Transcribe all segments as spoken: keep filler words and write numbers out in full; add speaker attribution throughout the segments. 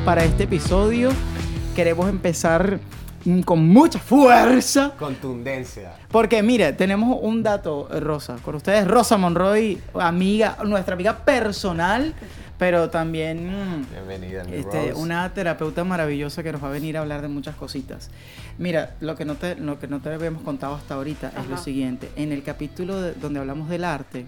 Speaker 1: para este episodio. Queremos empezar con mucha fuerza.
Speaker 2: Contundencia.
Speaker 1: Porque mire, tenemos un dato, Rosa. Con ustedes, Rosa Monroy, amiga, nuestra amiga personal, pero también
Speaker 2: Bienvenida, mi
Speaker 1: este,
Speaker 2: Rose.
Speaker 1: una terapeuta maravillosa que nos va a venir a hablar de muchas cositas. Mira, lo que no te, lo que no te habíamos contado hasta ahorita Ajá. es lo siguiente. En el capítulo de, donde hablamos del arte,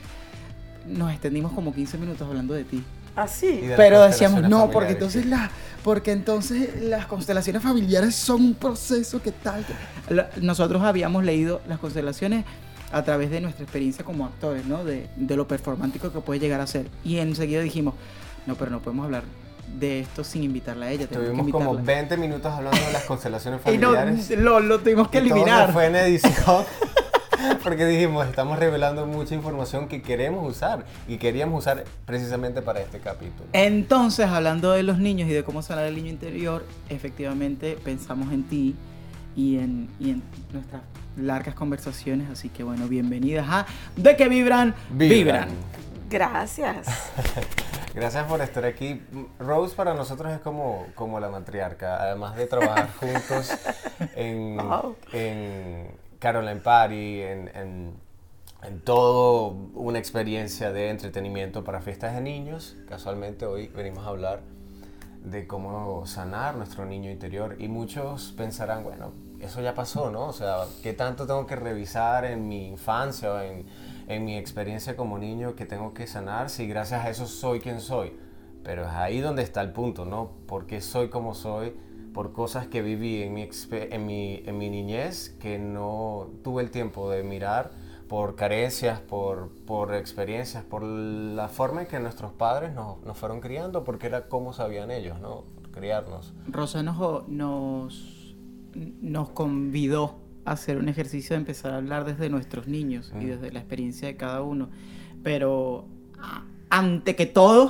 Speaker 1: nos extendimos como quince minutos hablando de ti.
Speaker 3: ¿Ah, sí?
Speaker 1: De pero decíamos, no, porque entonces, la, porque entonces las constelaciones familiares son un proceso que tal. Que... Nosotros habíamos leído las constelaciones a través de nuestra experiencia como actores, ¿no? De, de lo performático que puede llegar a ser. Y enseguida dijimos, no, pero no podemos hablar de esto sin invitarla a ella.
Speaker 2: Tuvimos como veinte minutos hablando de las constelaciones familiares.
Speaker 1: Y no, lo, lo tuvimos que
Speaker 2: y
Speaker 1: eliminar.
Speaker 2: Todo se fue en edición. Porque dijimos, estamos revelando mucha información que queremos usar y queríamos usar precisamente para este capítulo.
Speaker 1: Entonces, hablando de los niños y de cómo sanar el niño interior, efectivamente pensamos en ti y en, y en nuestras largas conversaciones. Así que bueno, bienvenidas a De que vibran, vibran. vibran.
Speaker 3: Gracias.
Speaker 2: Gracias por estar aquí. Rose para nosotros es como, como la matriarca, además de trabajar juntos en... Oh. en Caroline Party, en, en, en todo una experiencia de entretenimiento para fiestas de niños. Casualmente hoy venimos a hablar de cómo sanar nuestro niño interior y muchos pensarán, bueno, eso ya pasó, ¿no? O sea, ¿qué tanto tengo que revisar en mi infancia o en, en mi experiencia como niño que tengo que sanar si gracias a eso soy quien soy? Pero es ahí donde está el punto, ¿no? ¿Por qué soy como soy? Por cosas que viví en mi, en, mi, en mi niñez que no tuve el tiempo de mirar, por carencias, por, por experiencias, por la forma en que nuestros padres nos, nos fueron criando, porque era como sabían ellos, ¿no? Criarnos.
Speaker 1: Rosa nos, nos, nos convidó a hacer un ejercicio de empezar a hablar desde nuestros niños mm. y desde la experiencia de cada uno, pero ante que todo...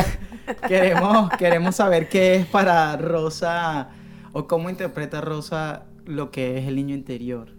Speaker 1: Queremos, queremos saber qué es para Rosa o cómo interpreta Rosa lo que es el niño interior.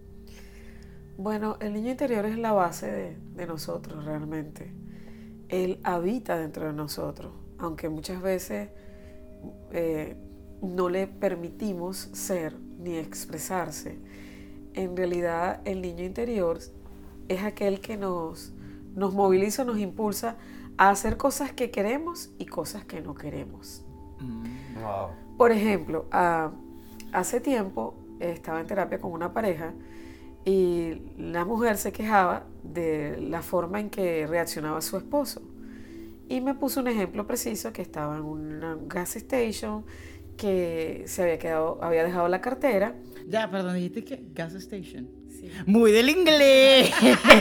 Speaker 3: Bueno, el niño interior es la base de, de nosotros realmente. Él habita dentro de nosotros, aunque muchas veces eh, no le permitimos ser ni expresarse. En realidad el niño interior es aquel que nos, nos moviliza, nos impulsa a hacer cosas que queremos y cosas que no queremos.
Speaker 2: Mm. Wow.
Speaker 3: Por ejemplo, uh, hace tiempo eh, estaba en terapia con una pareja y la mujer se quejaba de la forma en que reaccionaba su esposo. Y me puso un ejemplo preciso que estaba en una gas station, que se había quedado, había dejado la cartera.
Speaker 1: Ya, perdón, dijiste que gas station.
Speaker 3: Sí.
Speaker 1: Muy del inglés.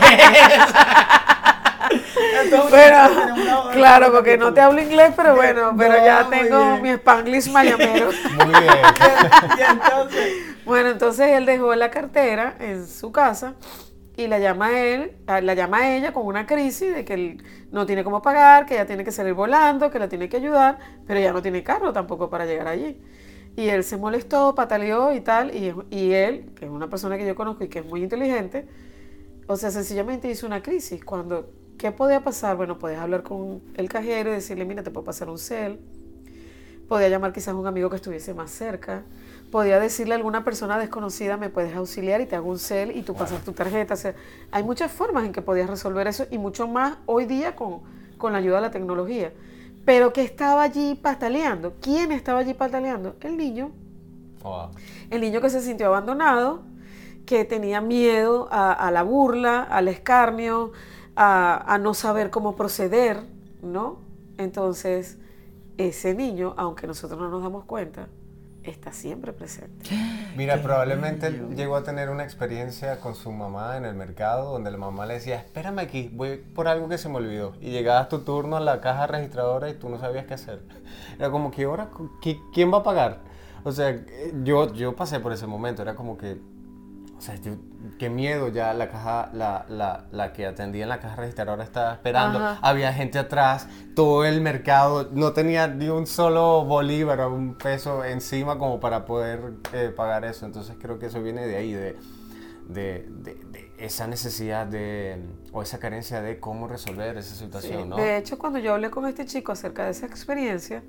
Speaker 3: Entonces, bueno, claro, porque no te hablo inglés, pero bueno, pero no, ya tengo mi Spanglish mayamero.
Speaker 2: Muy bien.
Speaker 1: Y entonces,
Speaker 3: bueno, entonces él dejó la cartera en su casa y la llama a él, la llama a ella con una crisis de que él no tiene cómo pagar, que ella tiene que salir volando, que la tiene que ayudar, pero ella no tiene carro tampoco para llegar allí. Y él se molestó, pataleó y tal, y, y él, que es una persona que yo conozco y que es muy inteligente, o sea, sencillamente hizo una crisis cuando... ¿Qué podía pasar? Bueno, podías hablar con el cajero y decirle, mira, te puedo pasar un cel. Podía llamar quizás a un amigo que estuviese más cerca. Podía decirle a alguna persona desconocida, me puedes auxiliar y te hago un cel y tú pasas wow. tu tarjeta. O sea, hay muchas formas en que podías resolver eso y mucho más hoy día con, con la ayuda de la tecnología. Pero ¿qué estaba allí pataleando? ¿Quién estaba allí pataleando? El niño.
Speaker 2: Wow.
Speaker 3: El niño que se sintió abandonado, que tenía miedo a, a la burla, al escarnio, A, a no saber cómo proceder, ¿no? Entonces, ese niño, aunque nosotros no nos damos cuenta, está siempre presente.
Speaker 2: Mira, probablemente él llegó a tener una experiencia con su mamá en el mercado, donde la mamá le decía, espérame aquí, voy por algo que se me olvidó. Y llegabas tu turno a la caja registradora y tú no sabías qué hacer. Era como, ¿qué hora? ¿Quién va a pagar? O sea, yo, yo pasé por ese momento, era como que, o sea, yo, qué miedo, ya la caja, la, la, la que atendía en la caja registradora estaba esperando, Ajá. había gente atrás, todo el mercado, no tenía ni un solo bolívar o un peso encima como para poder eh, pagar eso. Entonces creo que eso viene de ahí, de, de, de, de esa necesidad de, o esa carencia de cómo resolver esa situación,
Speaker 3: sí.
Speaker 2: ¿no?
Speaker 3: De hecho, cuando yo hablé con este chico acerca de esa experiencia,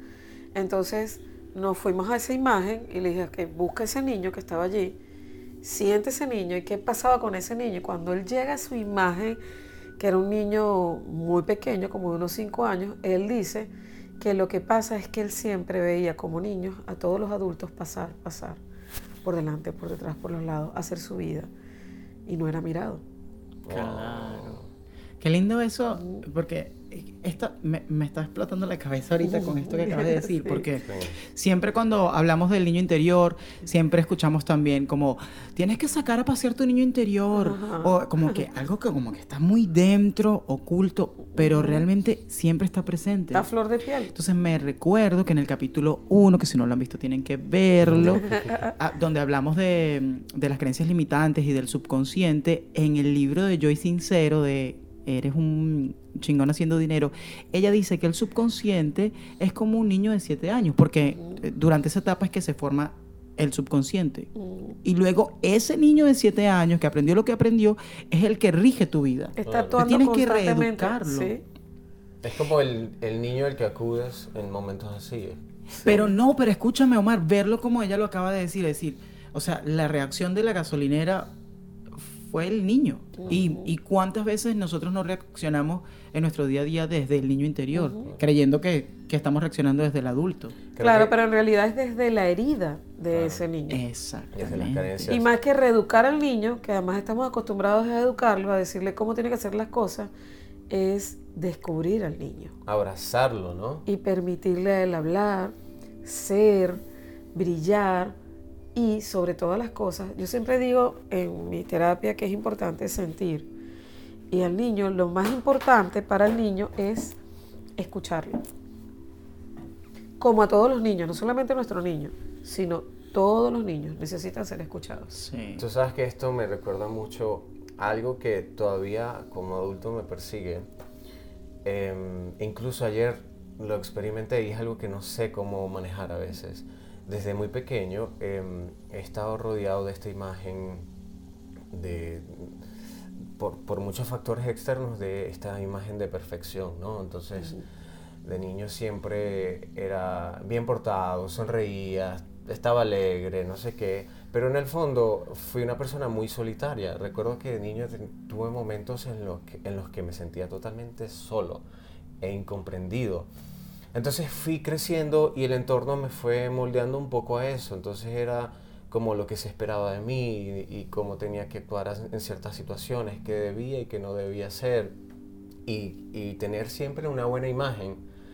Speaker 3: Entonces nos fuimos a esa imagen y le dije que busca ese niño que estaba allí, siente ese niño y qué pasaba con ese niño. Y cuando él llega a su imagen, que era un niño muy pequeño, como de unos cinco años, él dice que lo que pasa es que él siempre veía como niños a todos los adultos pasar, pasar, por delante, por detrás, por los lados, hacer su vida, y no era mirado.
Speaker 1: Claro. Qué lindo eso, porque esto me, me está explotando la cabeza ahorita con esto que acabas de decir,
Speaker 3: Sí.
Speaker 1: porque
Speaker 2: Sí.
Speaker 1: siempre cuando hablamos del niño interior, siempre escuchamos también como, tienes que sacar a pasear tu niño interior,
Speaker 3: Ajá.
Speaker 1: o como que algo que como que está muy dentro, oculto, pero realmente siempre está presente.
Speaker 3: Está a flor de piel.
Speaker 1: Entonces me recuerdo que en el capítulo uno, que si no lo han visto tienen que verlo, a- donde hablamos de, de las creencias limitantes y del subconsciente, en el libro de Joy Sincero de Eres un chingón haciendo dinero, ella dice que el subconsciente es como un niño de siete años, porque eh, durante esa etapa es que se forma el subconsciente. Y luego ese niño de siete años que aprendió lo que aprendió es el que rige tu vida.
Speaker 3: Está
Speaker 2: Claro.
Speaker 3: actuando
Speaker 1: Tienes que
Speaker 3: constantemente.
Speaker 1: reeducarlo.
Speaker 3: Sí.
Speaker 2: Es como el, el niño al que acudes en momentos así. ¿eh?
Speaker 1: Pero no, pero escúchame, Omar, verlo como ella lo acaba de decir, es decir, o sea, la reacción de la gasolinera fue el niño. Y, y cuántas veces nosotros no reaccionamos en nuestro día a día desde el niño interior, creyendo que, que estamos reaccionando desde el adulto.
Speaker 2: Creo
Speaker 3: Claro,
Speaker 2: que
Speaker 3: pero en realidad es desde la herida de
Speaker 2: Claro.
Speaker 3: ese niño.
Speaker 2: Desde las
Speaker 1: Exactamente.
Speaker 2: carencias.
Speaker 3: Y más que reeducar al niño, que además estamos acostumbrados a educarlo, a decirle cómo tiene que hacer las cosas, es descubrir al niño
Speaker 2: Abrazarlo, ¿no?
Speaker 3: y permitirle a él hablar, ser, brillar y sobre todas las cosas. Yo siempre digo en mi terapia que es importante sentir. Y al niño, lo más importante para el niño es escucharlo. Como a todos los niños, no solamente nuestro niño, sino todos los niños necesitan ser escuchados.
Speaker 1: Sí.
Speaker 2: Tú sabes que esto me recuerda mucho a algo que todavía como adulto me persigue. Eh, incluso ayer lo experimenté y es algo que no sé cómo manejar a veces. Desde muy pequeño eh, he estado rodeado de esta imagen de, por, por muchos factores externos, de esta imagen de perfección, ¿no? Entonces, de niño siempre era bien portado, sonreía, estaba alegre, no sé qué, pero en el fondo fui una persona muy solitaria. Recuerdo que de niño te- tuve momentos en los que, en los que me sentía totalmente solo e incomprendido. Entonces fui creciendo y el entorno me fue moldeando un poco a eso. Entonces era como lo que se esperaba de mí y, y cómo tenía que actuar en ciertas situaciones, qué debía y qué no debía hacer. Y, y tener siempre una buena imagen,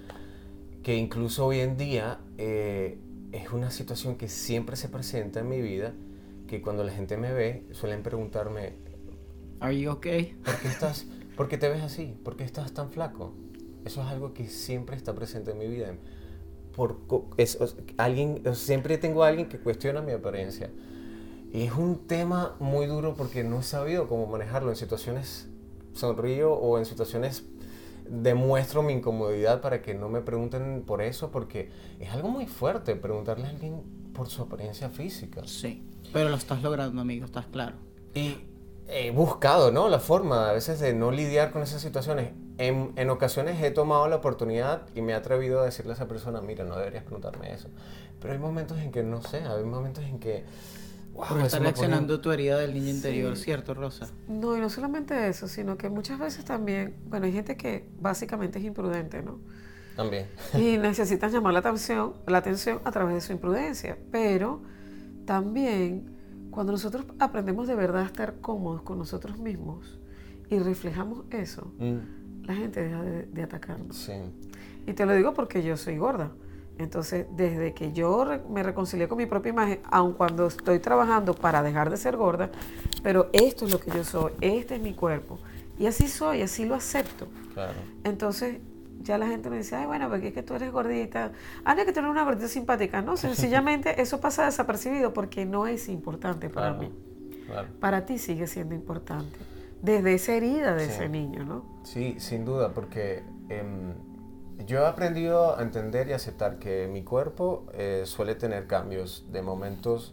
Speaker 2: que incluso hoy en día eh, es una situación que siempre se presenta en mi vida, que cuando la gente me ve suelen preguntarme,
Speaker 1: Are you okay?
Speaker 2: ¿por qué estás, por qué te ves así? ¿Por qué estás tan flaco? Eso es algo que siempre está presente en mi vida. Por, co- es, o- alguien, siempre tengo a alguien que cuestiona mi apariencia. Y es un tema muy duro porque no he sabido cómo manejarlo. En situaciones sonrío o en situaciones demuestro mi incomodidad para que no me pregunten por eso, porque es algo muy fuerte preguntarle a alguien por su apariencia física.
Speaker 1: Sí. Pero lo estás logrando, amigo, estás claro.
Speaker 2: Y he buscado, ¿no?, la forma a veces de no lidiar con esas situaciones. En, en ocasiones he tomado la oportunidad y me he atrevido a decirle a esa persona, mira, no deberías preguntarme eso. Pero hay momentos en que no sé, hay momentos en que... wow,
Speaker 1: Porque
Speaker 2: eso
Speaker 1: está
Speaker 2: me pone-
Speaker 1: reaccionando tu herida del niño interior, ¿cierto, Rosa?
Speaker 3: No, y no solamente eso, sino que muchas veces también, bueno, hay gente que básicamente es imprudente, ¿no?
Speaker 2: También.
Speaker 3: Y necesitan llamar la atención, la atención a través de su imprudencia. Pero también, cuando nosotros aprendemos de verdad a estar cómodos con nosotros mismos y reflejamos eso,
Speaker 2: Mm,
Speaker 3: la gente deja de, de atacarnos.
Speaker 2: sí.
Speaker 3: Y te lo digo porque yo soy gorda. Entonces, desde que yo re- me reconcilié con mi propia imagen, aun cuando estoy trabajando para dejar de ser gorda, pero esto es lo que yo soy, este es mi cuerpo. Y así soy, así lo acepto.
Speaker 2: Claro.
Speaker 3: Entonces, ya la gente me dice, ay, bueno, porque es que tú eres gordita. Ah, no, es que tú eres una gordita simpática. No, sencillamente eso pasa desapercibido porque no es importante para
Speaker 2: Claro,
Speaker 3: mí.
Speaker 2: claro.
Speaker 3: Para ti sigue siendo importante. Desde esa herida de
Speaker 2: Sí.
Speaker 3: ese niño, ¿no?
Speaker 2: Sí, sin duda, porque em, yo he aprendido a entender y aceptar que mi cuerpo eh, suele tener cambios. De momentos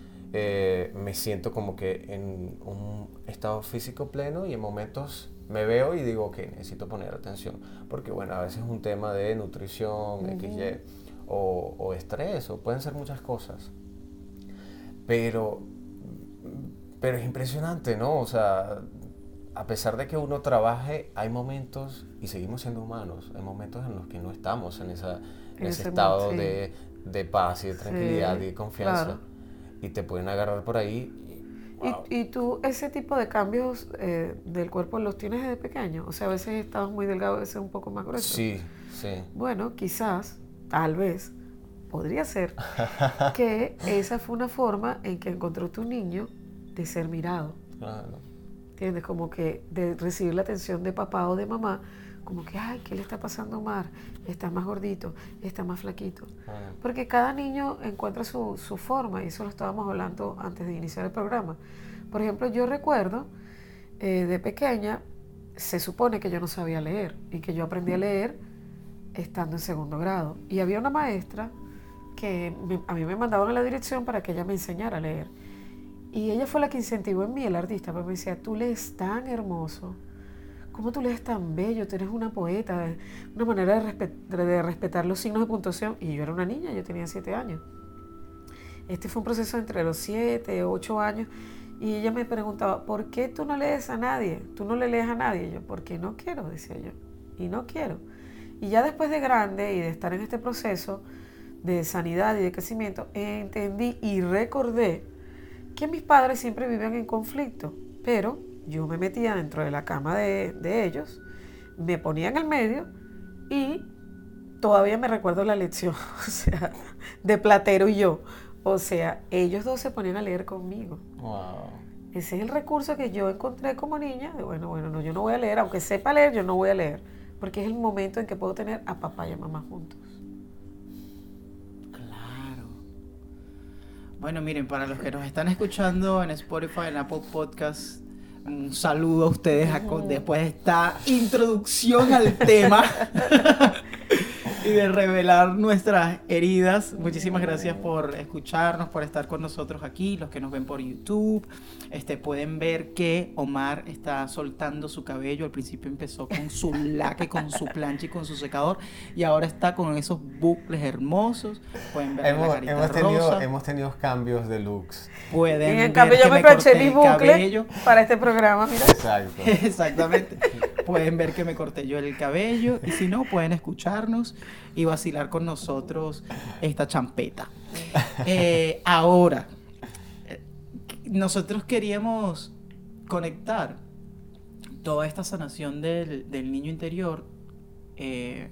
Speaker 2: eh, me siento como que en un estado físico pleno y en momentos me veo y digo que necesito poner atención. Porque bueno, a veces es un tema de nutrición, X Y, o, o estrés, o pueden ser muchas cosas. Pero, pero es impresionante, ¿no? O sea, a pesar de que uno trabaje, hay momentos, y seguimos siendo humanos, hay momentos en los que no estamos en, esa, en, en ese, ese estado sí. de, de paz y de tranquilidad sí, y de confianza. Claro. Y te pueden agarrar por ahí. Y, wow.
Speaker 3: ¿Y, y tú ese tipo de cambios eh, del cuerpo los tienes desde pequeño? O sea, a veces estabas muy delgado, a veces un poco más grueso.
Speaker 2: Sí, sí.
Speaker 3: Bueno, quizás, tal vez, podría ser que esa fue una forma en que encontró tu niño de ser mirado.
Speaker 2: Claro.
Speaker 3: ¿Entiendes? Como que de recibir la atención de papá o de mamá, como que, ay, ¿qué le está pasando a Omar? Está más gordito, está más flaquito. Ah. Porque cada niño encuentra su, su forma, y eso lo estábamos hablando antes de iniciar el programa. Por ejemplo, yo recuerdo, eh, de pequeña, se supone que yo no sabía leer, y que yo aprendí a leer estando en segundo grado. Y había una maestra que me, a mí me mandaban a la dirección para que ella me enseñara a leer. Y ella fue la que incentivó en mí, el artista, porque me decía, tú lees tan hermoso, ¿cómo tú lees tan bello? Tú eres una poeta, una manera de, respet- de respetar los signos de puntuación. Y yo era una niña, yo tenía siete años. Este fue un proceso entre los siete, ocho años, y ella me preguntaba, ¿por qué tú no lees a nadie? ¿Tú no le lees a nadie? Y yo, porque no quiero, decía yo, y no quiero. Y ya después de grande y de estar en este proceso de sanidad y de crecimiento, entendí y recordé que mis padres siempre vivían en conflicto, pero yo me metía dentro de la cama de, de ellos, me ponía en el medio y todavía me recuerdo la lección, o sea, de Platero y yo. O sea, ellos dos se ponían a leer conmigo.
Speaker 2: Wow.
Speaker 3: Ese es el recurso que yo encontré como niña, de bueno, bueno, no, yo no voy a leer, aunque sepa leer, yo no voy a leer, porque es el momento en que puedo tener a papá y a mamá juntos.
Speaker 1: Claro. Bueno, miren, para los que nos están escuchando en Spotify, en Apple Podcasts, un saludo a ustedes a, después de esta introducción al tema y de revelar nuestras heridas. Muchísimas gracias por escucharnos, por estar con nosotros aquí. Los que nos ven por YouTube, este, pueden ver que Omar está soltando su cabello. Al principio empezó con su laque, con su plancha y con su secador, y ahora está con esos bucles hermosos. Pueden ver
Speaker 2: hemos,
Speaker 1: la carita
Speaker 2: hemos
Speaker 1: rosa.
Speaker 2: tenido, hemos tenido cambios de looks.
Speaker 1: Pueden
Speaker 3: y en
Speaker 1: ver
Speaker 3: cambio yo me planché mi bucle
Speaker 1: cabello.
Speaker 3: para este programa, mira.
Speaker 2: Exacto.
Speaker 1: Exactamente. Pueden ver que me corté yo el cabello, y si no, pueden escucharnos y vacilar con nosotros esta champeta. Eh, ahora, nosotros queríamos conectar toda esta sanación del, del niño interior eh,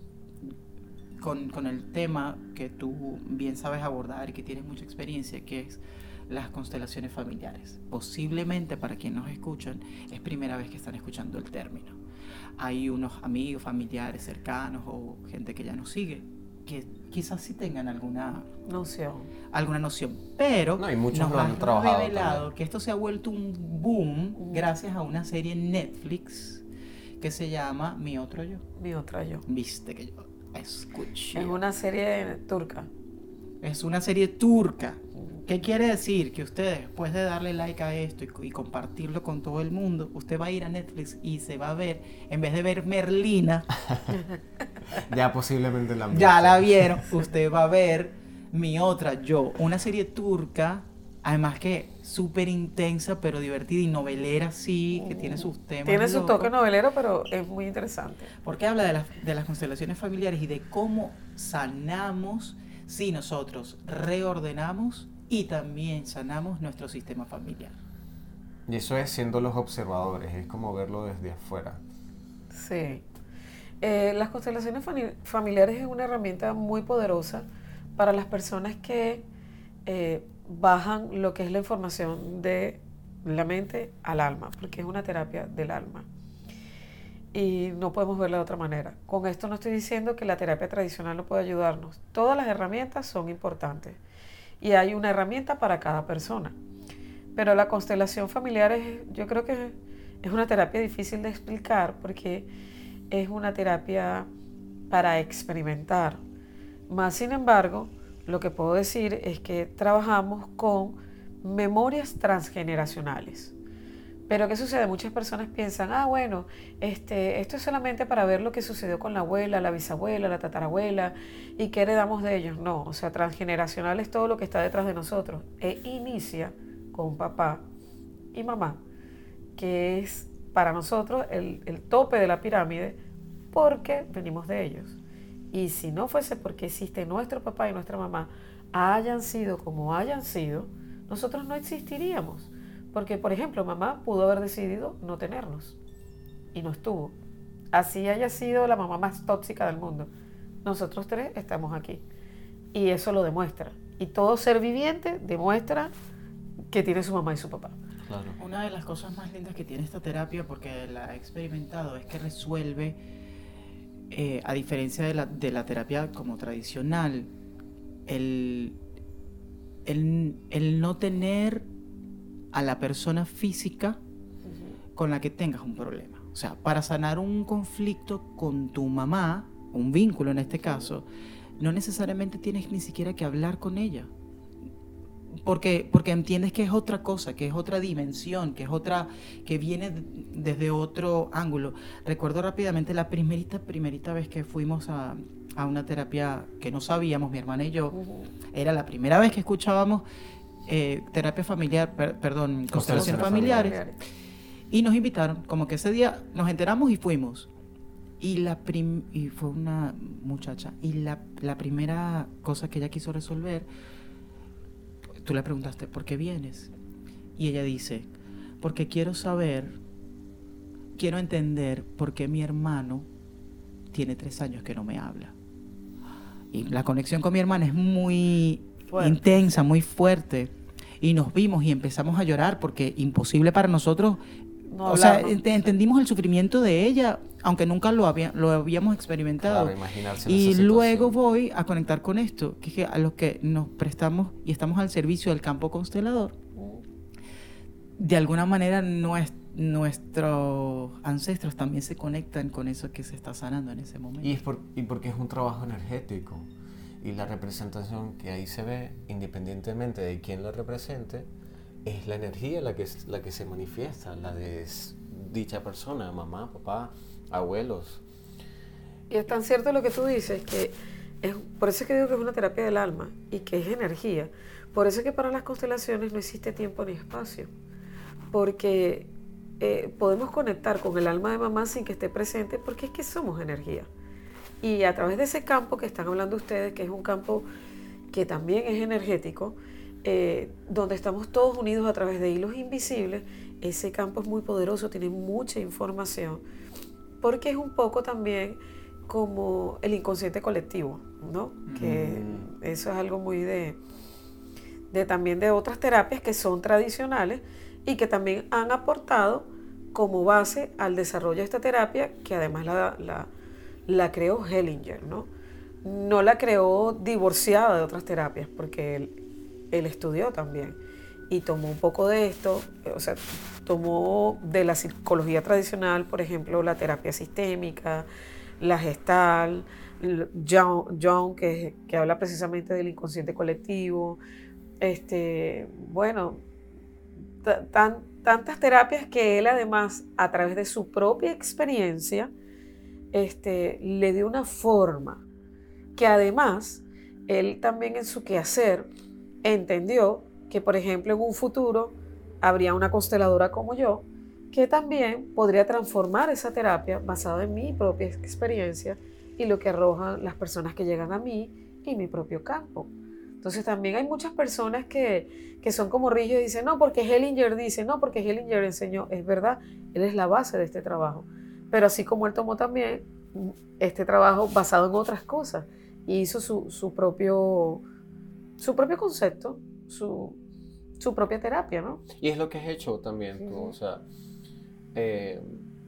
Speaker 1: con, con el tema que tú bien sabes abordar y que tienes mucha experiencia, que es las constelaciones familiares. Posiblemente para quienes nos escuchan es primera vez que están escuchando el término. Hay unos amigos, familiares cercanos o gente que ya nos sigue que quizás sí tengan alguna
Speaker 3: noción,
Speaker 1: alguna noción, pero
Speaker 2: no, y muchos
Speaker 1: nos
Speaker 2: lo han
Speaker 1: han
Speaker 2: trabajado
Speaker 1: revelado
Speaker 2: también.
Speaker 1: Que esto se ha vuelto un boom mm. gracias a una serie en Netflix que se llama Mi Otro Yo.
Speaker 3: Mi Otro Yo.
Speaker 1: Viste que yo escuché.
Speaker 3: Es una serie turca.
Speaker 1: Es una serie turca. ¿Qué quiere decir? Que usted, después de darle like a esto y, y compartirlo con todo el mundo, usted va a ir a Netflix y se va a ver, en vez de ver Merlina,
Speaker 2: ya posiblemente la
Speaker 1: ya la vieron, usted va a ver Mi Otra Yo, una serie turca, además que súper intensa, pero divertida y novelera, sí, que tiene sus temas.
Speaker 3: Tiene su
Speaker 1: locos.
Speaker 3: toque novelero, pero es muy interesante.
Speaker 1: Porque habla de las, de las constelaciones familiares y de cómo sanamos si nosotros reordenamos y también sanamos nuestro sistema familiar.
Speaker 2: Y eso es siendo los observadores, es como verlo desde afuera.
Speaker 3: Sí. Eh, las constelaciones familiares es una herramienta muy poderosa para las personas que eh, bajan lo que es la información de la mente al alma, porque es una terapia del alma. Y no podemos verla de otra manera. Con esto no estoy diciendo que la terapia tradicional no puede ayudarnos. Todas las herramientas son importantes. Y hay una herramienta para cada persona. Pero la constelación familiar es, yo creo que es una terapia difícil de explicar porque es una terapia para experimentar. Más sin embargo, lo que puedo decir es que trabajamos con memorias transgeneracionales. Pero ¿qué sucede? Muchas personas piensan, ah, bueno, este, esto es solamente para ver lo que sucedió con la abuela, la bisabuela, la tatarabuela y qué heredamos de ellos. No, o sea, transgeneracional es todo lo que está detrás de nosotros. E inicia con papá y mamá, que es para nosotros el, el tope de la pirámide porque venimos de ellos. Y si no fuese porque existe nuestro papá y nuestra mamá, hayan sido como hayan sido, nosotros no existiríamos. Porque, por ejemplo, mamá pudo haber decidido no tenernos y no estuvo. Así haya sido la mamá más tóxica del mundo. Nosotros tres estamos aquí. Y eso lo demuestra. Y todo ser viviente demuestra que tiene su mamá y su papá.
Speaker 1: Claro. Una de las cosas más lindas que tiene esta terapia, porque la he experimentado, es que resuelve, eh, a diferencia de la, de la terapia como tradicional, el, el, el no tener a la persona física con la que tengas un problema. O sea, para sanar un conflicto con tu mamá, un vínculo en este caso, no necesariamente tienes ni siquiera que hablar con ella. Porque, porque entiendes que es otra cosa, que es otra dimensión, que es otra, que viene desde otro ángulo. Recuerdo rápidamente la primerita, primerita vez que fuimos a, a una terapia que no sabíamos, mi hermana y yo, uh-huh. Era la primera vez que escuchábamos eh, terapia familiar, per, perdón, constelaciones familiares, familiares, y nos invitaron, como que ese día nos enteramos y fuimos. Y, la prim, y fue una muchacha, y la, la primera cosa que ella quiso resolver, tú le preguntaste, ¿por qué vienes? Y ella dice, porque quiero saber, quiero entender por qué mi hermano tiene tres años que no me habla. Y la conexión con mi hermana es muy fuerte, intensa, muy fuerte. Y nos vimos y empezamos a llorar porque imposible para nosotros. No o sea, ent- entendimos el sufrimiento de ella, aunque nunca lo, había, lo habíamos experimentado.
Speaker 2: Claro, imaginarse
Speaker 1: y luego voy a conectar con esto, que es que a los que nos prestamos y estamos al servicio del campo constelador, de alguna manera nues- nuestros ancestros también se conectan con eso que se está sanando en ese momento.
Speaker 2: Y, es por, y porque es un trabajo energético. Y la representación que ahí se ve, independientemente de quién la represente, es la energía la que, la que se manifiesta, la de dicha persona, mamá, papá, abuelos.
Speaker 3: Y es tan cierto lo que tú dices, que es, por eso es que digo que es una terapia del alma y que es energía. Por eso es que para las constelaciones no existe tiempo ni espacio, porque eh, podemos conectar con el alma de mamá sin que esté presente, porque es que somos energía. Y a través de ese campo que están hablando ustedes, que es un campo que también es energético, Eh, donde estamos todos unidos a través de hilos invisibles, ese campo es muy poderoso, tiene mucha información, porque es un poco también como el inconsciente colectivo, ¿no? Mm. Que eso es algo muy de, de también de otras terapias que son tradicionales y que también han aportado como base al desarrollo de esta terapia, que además la, la, la creó Hellinger, ¿no? No la creó divorciada de otras terapias, porque él Él estudió también y tomó un poco de esto, o sea, tomó de la psicología tradicional, por ejemplo, la terapia sistémica, la Gestalt, Jung, Jung que, que habla precisamente del inconsciente colectivo, este, bueno, tan, tantas terapias que él además, a través de su propia experiencia, este, le dio una forma que además él también en su quehacer entendió que, por ejemplo, en un futuro habría una consteladora como yo que también podría transformar esa terapia basada en mi propia experiencia y lo que arrojan las personas que llegan a mí y mi propio campo. Entonces también hay muchas personas que, que son como rígidos y dicen, no, porque Hellinger dice, no, porque Hellinger enseñó. Es verdad, él es la base de este trabajo. Pero así como él tomó también este trabajo basado en otras cosas y hizo su, su propio... su propio concepto, su, su propia terapia, ¿no?
Speaker 2: Y es lo que has hecho también tú, uh-huh. o sea, eh,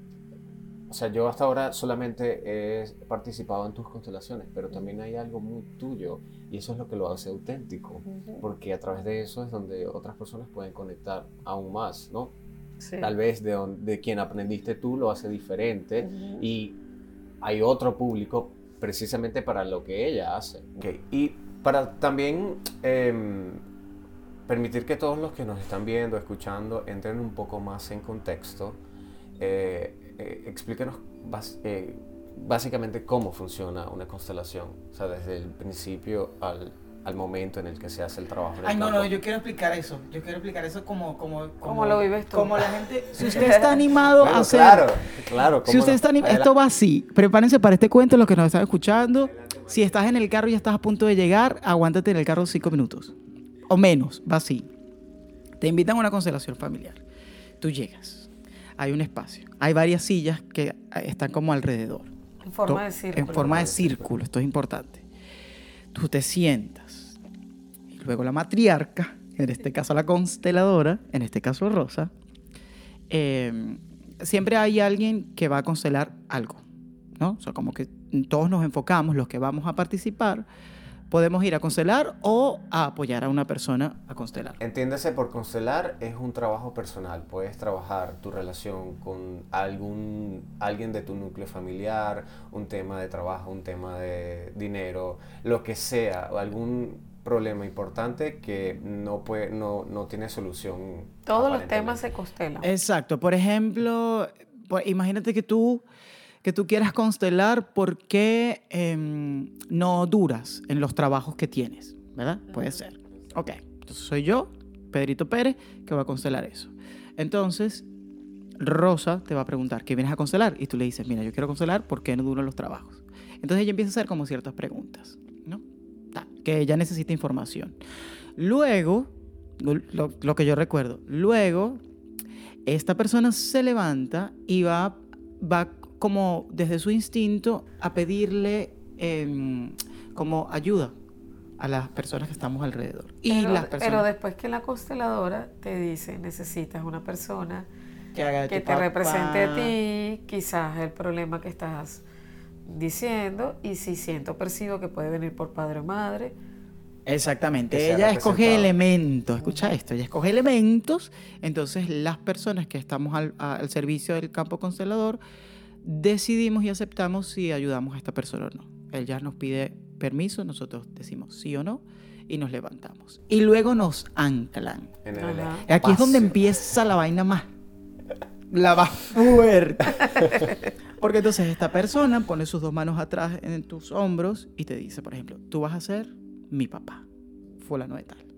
Speaker 2: o sea, yo hasta ahora solamente he participado en tus constelaciones, pero también hay algo muy tuyo, y eso es lo que lo hace auténtico, uh-huh. porque a través de eso es donde otras personas pueden conectar aún más, ¿no? Sí. Tal vez de, de quien aprendiste tú lo hace diferente, uh-huh. y hay otro público precisamente para lo que ella hace. Okay. Y para también eh, permitir que todos los que nos están viendo, escuchando, entren un poco más en contexto, eh, eh, explíquenos bas eh, básicamente cómo funciona una constelación, o sea, desde el principio al, al momento en el que se hace el trabajo. En el
Speaker 1: Ay, no,
Speaker 2: campo.
Speaker 1: no, yo quiero explicar eso. Yo quiero explicar eso como... como, como
Speaker 3: ¿Cómo lo vives tú?
Speaker 1: Como la gente... Si usted está animado
Speaker 2: Bueno,
Speaker 1: a hacer...
Speaker 2: claro, claro.
Speaker 1: Si usted está animado... Esto va así. Prepárense para este cuento, los que nos están escuchando. Si estás en el carro y ya estás a punto de llegar, aguántate en el carro cinco minutos. O menos, va así. Te invitan a una constelación familiar. Tú llegas. Hay un espacio. Hay varias sillas que están como alrededor.
Speaker 3: En forma de círculo.
Speaker 1: En forma de círculo. Esto es importante. Tú te sientas. Y luego la matriarca, en este caso la consteladora, en este caso Rosa, eh, siempre hay alguien que va a constelar algo, ¿no? O sea, como que todos nos enfocamos, los que vamos a participar, podemos ir a constelar o a apoyar a una persona a constelar.
Speaker 2: Entiéndase por constelar, es un trabajo personal. Puedes trabajar tu relación con algún, alguien de tu núcleo familiar, un tema de trabajo, un tema de dinero, lo que sea, o algún problema importante que no, puede, no, no tiene solución.
Speaker 3: Todos los temas se constelan.
Speaker 1: Exacto. Por ejemplo, pues, imagínate que tú... que tú quieras constelar por qué eh, no duras en los trabajos que tienes, ¿verdad? Uh-huh. Puede ser. Ok, entonces soy yo, Pedrito Pérez, que va a constelar eso. Entonces, Rosa te va a preguntar, ¿qué vienes a constelar? Y tú le dices, mira, yo quiero constelar por qué no duran los trabajos. Entonces ella empieza a hacer como ciertas preguntas, ¿no? Ta, que ella necesita información. Luego, lo, lo que yo recuerdo, luego, esta persona se levanta y va, va como desde su instinto a pedirle eh, como ayuda a las personas que estamos alrededor. Y
Speaker 3: pero,
Speaker 1: las personas,
Speaker 3: pero después que la consteladora te dice, necesitas una persona
Speaker 1: que, haga
Speaker 3: que te
Speaker 1: papá.
Speaker 3: represente a ti, quizás el problema que estás diciendo, y si siento, percibo que puede venir por padre o madre.
Speaker 1: Exactamente, ella escoge elementos, escucha esto, ella escoge elementos, entonces las personas que estamos al, al servicio del campo constelador decidimos y aceptamos si ayudamos a esta persona o no. Él ya nos pide permiso, nosotros decimos sí o no y nos levantamos. Y luego nos anclan.
Speaker 2: En el
Speaker 1: Aquí espacio. Es donde empieza la vaina más, la más fuerte. Porque entonces esta persona pone sus dos manos atrás en tus hombros y te dice, por ejemplo, tú vas a ser mi papá, fulano de tal.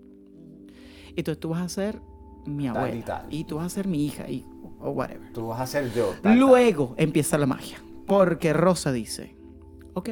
Speaker 1: Y entonces tú vas a ser mi abuela. Tal y, tal. Y tú vas a ser mi hija y o whatever.
Speaker 2: Tú vas a ser yo. Tal,
Speaker 1: Luego
Speaker 2: tal.
Speaker 1: empieza la magia. Porque Rosa dice, ok,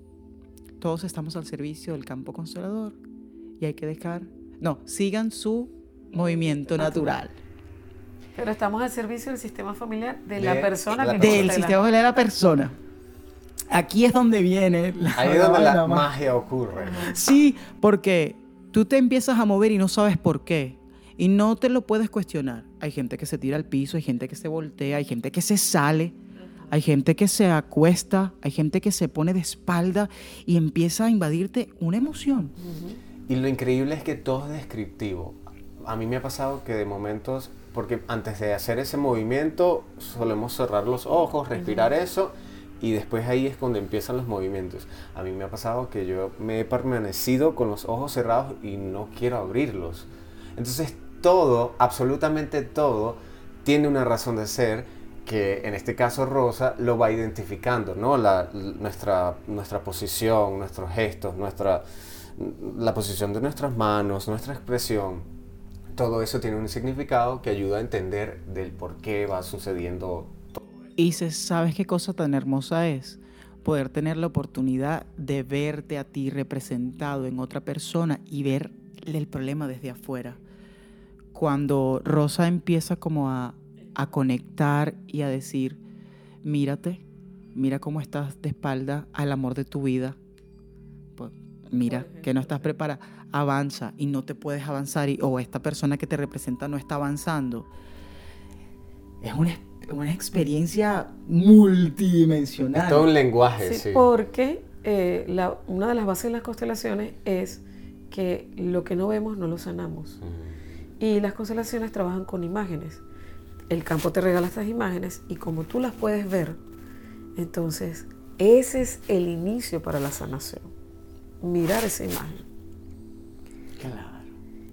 Speaker 1: todos estamos al servicio del campo constelador y hay que dejar... No, sigan su movimiento natural.
Speaker 3: Pero estamos al servicio del sistema familiar de, de la persona
Speaker 1: la
Speaker 3: que
Speaker 1: Del sistema familiar de la persona. Aquí es donde viene... La
Speaker 2: Ahí es donde la, la magia ocurre.
Speaker 1: Sí, porque tú te empiezas a mover y no sabes por qué. Y no te lo puedes cuestionar. Hay gente que se tira al piso, hay gente que se voltea, hay gente que se sale, hay gente que se acuesta, hay gente que se pone de espalda y empieza a invadirte una emoción.
Speaker 2: Y lo increíble es que todo es descriptivo. A mí me ha pasado que de momentos, porque antes de hacer ese movimiento solemos cerrar los ojos, respirar uh-huh. eso, y después ahí es cuando empiezan los movimientos. A mí me ha pasado que yo me he permanecido con los ojos cerrados y no quiero abrirlos. Entonces todo, absolutamente todo, tiene una razón de ser que en este caso Rosa lo va identificando, ¿no? La, nuestra, nuestra posición, nuestros gestos, nuestra, la posición de nuestras manos, nuestra expresión, todo eso tiene un significado que ayuda a entender del por qué va sucediendo todo.
Speaker 1: Y se, ¿sabes qué cosa tan hermosa es? Poder tener la oportunidad de verte a ti representado en otra persona y ver el problema desde afuera. Cuando Rosa empieza como a, a conectar y a decir, mírate, mira cómo estás de espalda al amor de tu vida. Pues mira que no estás preparada, avanza y no te puedes avanzar y, o esta persona que te representa no está avanzando. Es una, una experiencia multidimensional.
Speaker 2: Es todo un lenguaje,
Speaker 3: sí.
Speaker 2: sí.
Speaker 3: Porque eh, la, una de las bases de las constelaciones es que lo que no vemos no lo sanamos. Uh-huh. Y las constelaciones trabajan con imágenes. El campo te regala estas imágenes y como tú las puedes ver, entonces ese es el inicio para la sanación. Mirar esa imagen.
Speaker 1: Claro.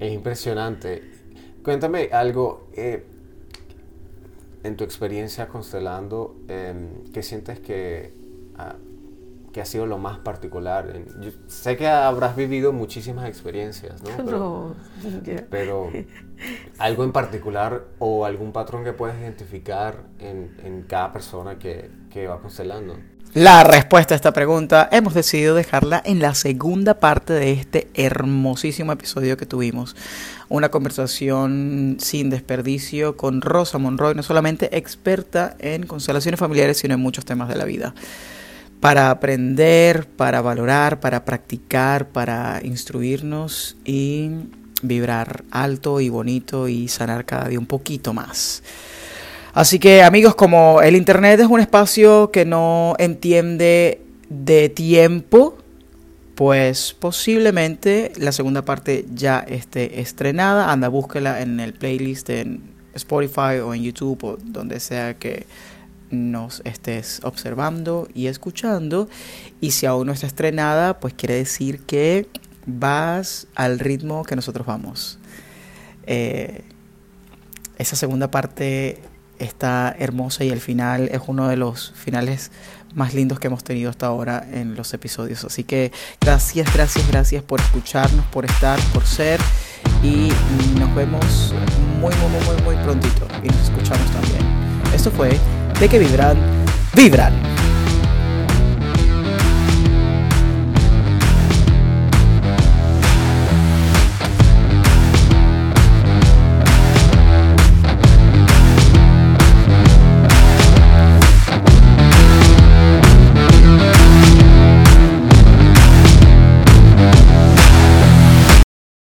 Speaker 2: Es impresionante. Cuéntame algo, eh, en tu experiencia constelando, eh, ¿qué sientes que, ah, que ha sido lo más particular? Yo sé que habrás vivido muchísimas experiencias, ¿no? Pero,
Speaker 3: no, yeah.
Speaker 2: pero algo en particular o algún patrón que puedes identificar en, en cada persona que, que va constelando.
Speaker 1: La respuesta a esta pregunta hemos decidido dejarla en la segunda parte de este hermosísimo episodio que tuvimos. Una conversación sin desperdicio con Rosa Monroy, no solamente experta en constelaciones familiares, sino en muchos temas de la vida. Para aprender, para valorar, para practicar, para instruirnos y vibrar alto y bonito y sanar cada día un poquito más. Así que, amigos, como el internet es un espacio que no entiende de tiempo, pues posiblemente la segunda parte ya esté estrenada. Anda, búsquela en el playlist en Spotify o en YouTube o donde sea que nos estés observando y escuchando. Y si aún no está estrenada, pues quiere decir que vas al ritmo que nosotros vamos. Eh, esa segunda parte está hermosa y el final es uno de los finales más lindos que hemos tenido hasta ahora en los episodios. Así que gracias, gracias, gracias por escucharnos, por estar, por ser. Y nos vemos muy, muy, muy, muy, muy prontito. Y nos escuchamos también. Esto fue De Que Vibran, Vibran.